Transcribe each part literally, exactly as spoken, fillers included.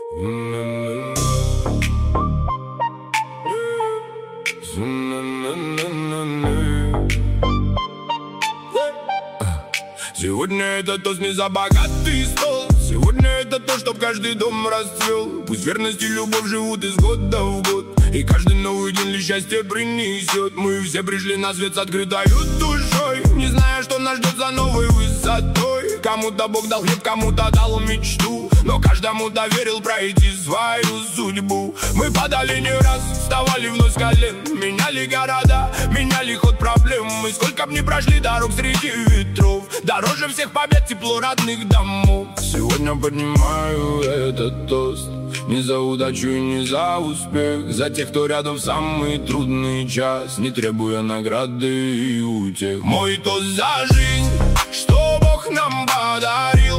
Сегодня это тост не за богатый стол. Сегодня это то, чтоб каждый дом расцвел. Пусть верность и любовь живут из года в год, и каждый новый день лишь счастье принесет. Мы все пришли на свет с открытой душой, не зная, что нас ждет за новой высотой. Кому-то Бог дал хлеб, кому-то дал мечту, но каждому доверил пройти свою судьбу. Мы падали не раз, вставали вновь с колен, меняли города, меняли ход проблем. Мы сколько б ни прошли дорог среди ветров, дороже всех побед тепло родных домов. Сегодня поднимаю этот тост не за удачу и не за успех, за тех, кто рядом в самый трудный час, не требуя награды и утех. Мой тост за жизнь, что Бог нам подарил,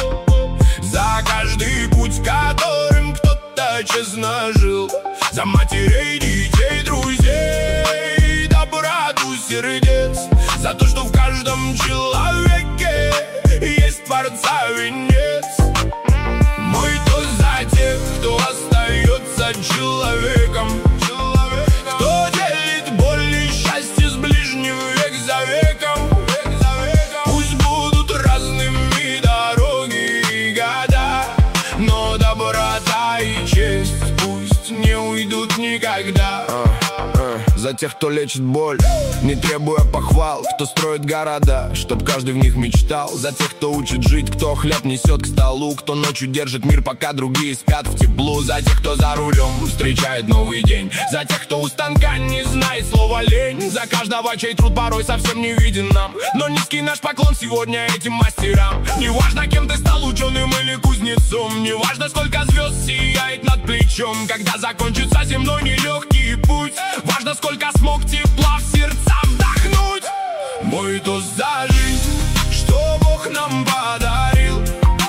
за каждый путь, которым кто-то честно жил, за матерей, детей, друзей, доброту сердец, за то, что в каждом человеке есть Творца венец. Мой тост за тех, кто остается человеком, кто делит боль и счастье с ближним век за веком. Пусть будут разными дороги и года, но доброта и честь пусть не уйдут никогда. За тех, кто лечит боль, не требуя похвал, кто строит города, чтоб каждый в них мечтал. За тех, кто учит жить, кто хлеб несет к столу, кто ночью держит мир, пока другие спят в теплу. За тех, кто за рулем встречает новый день, за тех, кто у станка не знает слова лень, за каждого, чей труд порой совсем не виден нам, но низкий наш поклон сегодня этим мастерам. Неважно, кем ты стал, ученым или кузнецом, неважно, сколько звезд сияет над плечом, когда закончится земной нелегкий путь, важно, сколько смог тепла в сердца вдохнуть. Мой тост за жизнь, что Бог нам подарил,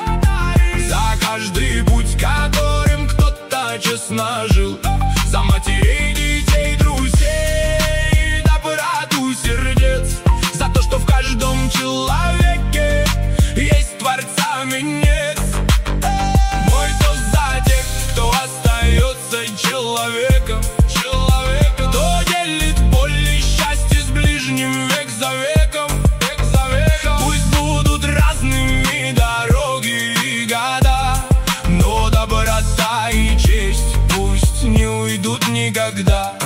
за каждый путь, которым кто-то честно жил, за матерей, детей, друзей, доброту сердец, за то, что в каждом человеке есть Творца венец. Мой тост за тех, кто остается человеком, кто делит боль и счастье с ближним век за веком. Пусть будут разными дороги и года, но доброта и честь пусть не уйдут никогда.